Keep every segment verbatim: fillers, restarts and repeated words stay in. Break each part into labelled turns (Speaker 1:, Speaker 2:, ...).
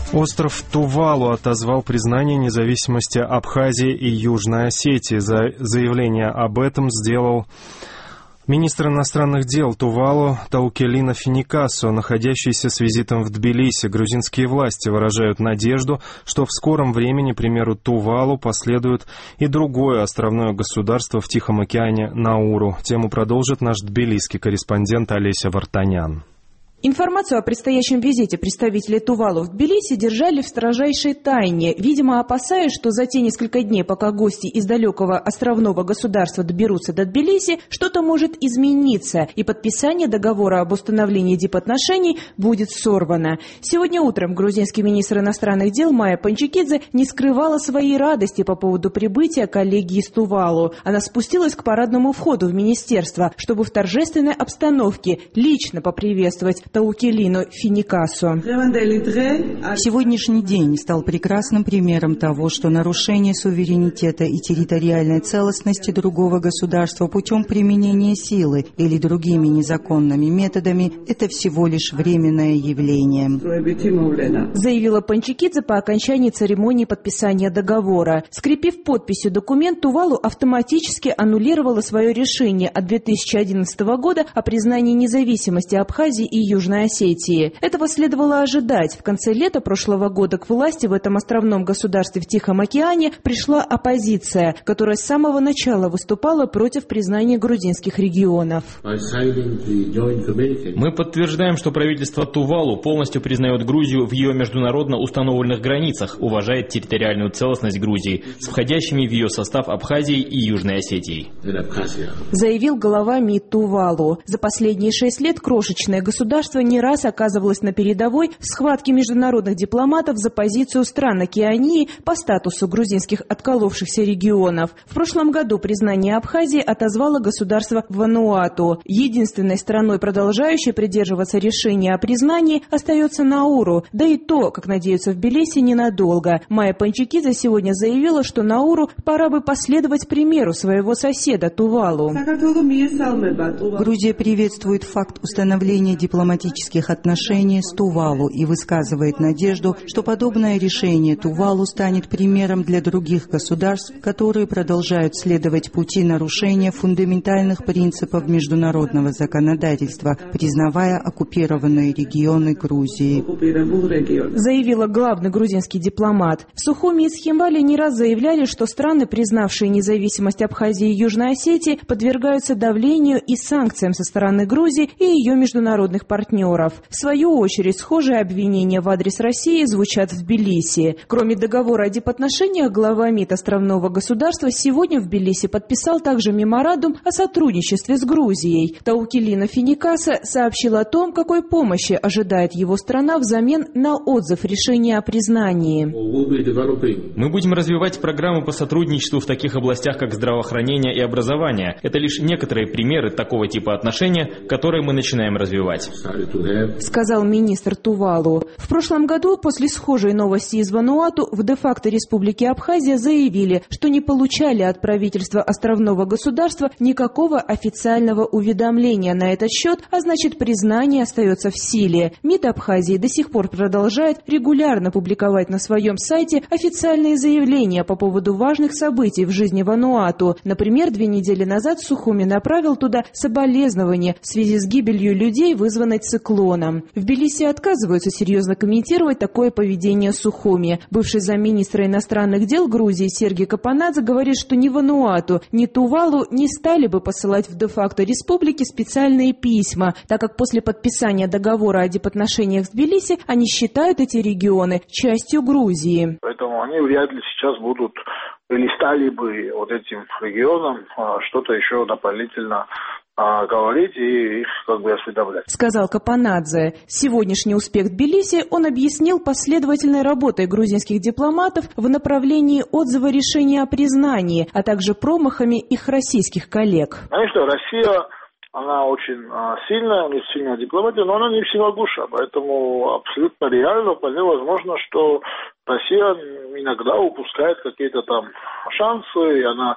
Speaker 1: Остров Тувалу отозвал признание независимости Абхазии и Южной Осетии. За заявление об этом сделал министр иностранных дел Тувалу Таукелина Финикасо, находящийся с визитом в Тбилиси. Грузинские власти выражают надежду, что в скором времени, к примеру Тувалу, последует и другое островное государство в Тихом океане Науру. Тему продолжит наш тбилисский корреспондент Олеся Вартанян.
Speaker 2: Информацию о предстоящем визите представителей Тувалу в Тбилиси держали в строжайшей тайне, видимо, опасаясь, что за те несколько дней, пока гости из далекого островного государства доберутся до Тбилиси, что-то может измениться, и подписание договора об установлении дипотношений будет сорвано. Сегодня утром грузинский министр иностранных дел Майя Панчикидзе не скрывала своей радости по поводу прибытия коллеги из Тувалу. Она спустилась к парадному входу в министерство, чтобы в торжественной обстановке лично поприветствовать Таукелину Финикасо.
Speaker 3: Сегодняшний день стал прекрасным примером того, что нарушение суверенитета и территориальной целостности другого государства путем применения силы или другими незаконными методами – это всего лишь временное явление.
Speaker 2: Заявила Панчикидзе по окончании церемонии подписания договора. Скрепив подписью документ, Тувалу автоматически аннулировала свое решение от две тысячи одиннадцатого года о признании независимости Абхазии и Южной Осетии. Этого следовало ожидать. В конце лета прошлого года к власти в этом островном государстве в Тихом океане пришла оппозиция, которая с самого начала выступала против признания грузинских регионов.
Speaker 4: Мы подтверждаем, что правительство Тувалу полностью признает Грузию в ее международно установленных границах, уважает территориальную целостность Грузии с входящими в ее состав Абхазией и Южной Осетией.
Speaker 2: Заявил глава МИД Тувалу. За последние шесть лет крошечное государство не раз оказывалось на передовой в схватке международных дипломатов за позицию стран Океании по статусу грузинских отколовшихся регионов. В прошлом году признание Абхазии отозвало государство Вануату. Единственной страной, продолжающей придерживаться решения о признании, остается Науру. Да и то, как надеются в Тбилиси, ненадолго. Майя Панчикидзе сегодня заявила, что Науру пора бы последовать примеру своего соседа Тувалу.
Speaker 3: Грузия приветствует факт установления дипломатических отношений с Тувалу и высказывает надежду, что подобное решение Тувалу станет примером для других государств, которые продолжают следовать пути нарушения фундаментальных принципов международного законодательства, признавая оккупированные регионы Грузии.
Speaker 2: Заявила главный грузинский дипломат. В Сухуми и Схимвале не раз заявляли, что страны, признавшие независимость Абхазии и Южной Осетии, подвергаются давлению и санкциям со стороны Грузии и ее международных партнеров. В свою очередь, схожие обвинения в адрес России звучат в Тбилиси. Кроме договора о дипотношениях, глава МИД островного государства сегодня в Тбилиси подписал также меморандум о сотрудничестве с Грузией. Таукелина Финикасо сообщил о том, какой помощи ожидает его страна взамен на отзыв решения о признании.
Speaker 4: Мы будем развивать программы по сотрудничеству в таких областях, как здравоохранение и образование. Это лишь некоторые примеры такого типа отношения, которые мы начинаем развивать.
Speaker 2: Сказал министр Тувалу. В прошлом году после схожей новости из Вануату в де-факто Республике Абхазия заявили, что не получали от правительства островного государства никакого официального уведомления на этот счет, а значит признание остается в силе. МИД Абхазии до сих пор продолжает регулярно публиковать на своем сайте официальные заявления по поводу важных событий в жизни Вануату. Например, две недели назад Сухуми направил туда соболезнования в связи с гибелью людей, вызванной циклоном. В Тбилиси отказываются серьезно комментировать такое поведение Сухуми. Бывший замминистра иностранных дел Грузии Сергей Капанадзе говорит, что ни Вануату, ни Тувалу не стали бы посылать в де-факто республике специальные письма, так как после подписания договора о дипотношениях с Тбилиси они считают эти регионы частью Грузии.
Speaker 5: Поэтому они вряд ли сейчас будут или стали бы вот этим регионам что-то еще дополнительно говорить и их как бы осведомлять.
Speaker 2: Сказал Капанадзе. Сегодняшний успех Тбилиси он объяснил последовательной работой грузинских дипломатов в направлении отзыва решения о признании, а также промахами их российских коллег.
Speaker 5: Конечно, Россия, она очень сильная, у нее сильная дипломатия, но она не всемогуща, поэтому абсолютно реально, вполне возможно, что Россия иногда упускает какие-то там шансы, и она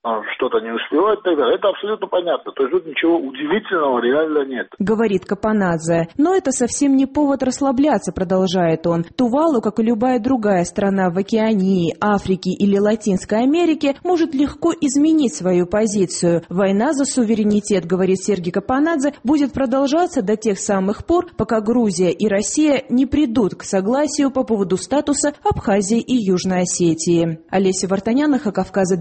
Speaker 5: что-то не успевают и так далее. Это абсолютно понятно. То есть тут ничего удивительного реально нет.
Speaker 2: Говорит Капанадзе. Но это совсем не повод расслабляться, продолжает он. Тувалу, как и любая другая страна в Океании, Африке или Латинской Америке, может легко изменить свою позицию. Война за суверенитет, говорит Сергей Капанадзе, будет продолжаться до тех самых пор, пока Грузия и Россия не придут к согласию по поводу статуса Абхазии и Южной Осетии. Олеся Вартанян, Кавказа.